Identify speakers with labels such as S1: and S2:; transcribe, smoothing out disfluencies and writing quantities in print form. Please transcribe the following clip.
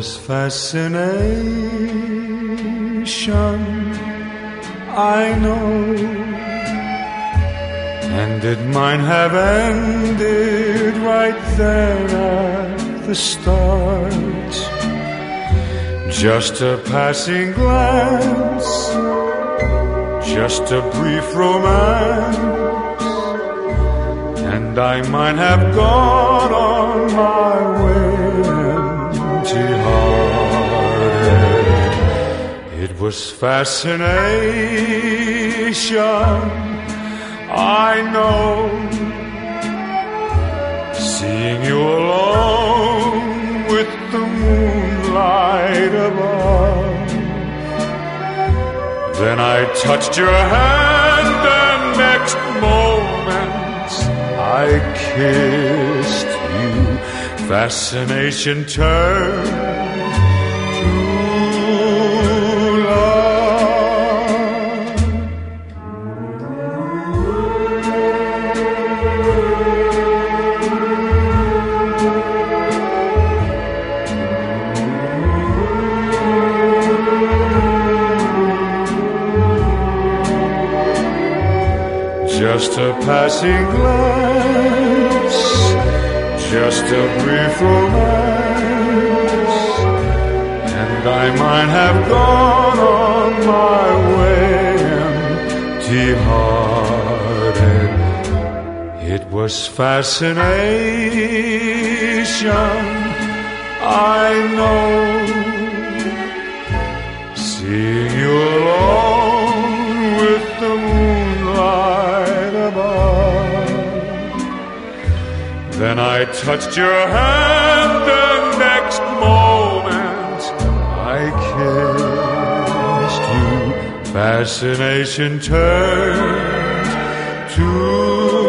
S1: was fascination, I know, and it might have ended right there at the start. Just a passing glance, just a brief romance, and I might have gone on my way empty-hearted. It was fascination, I know, seeing you alone with the moonlight above. Then I touched your hand, and next moment I kissed you. Fascination turned to love. Just a passing glance, just a brief romance, and I might have gone on my way empty-hearted. It was fascination, I know, seeing you alone with the moonlight above. Then I touched your hand, and next moment I kissed you. Fascination turned to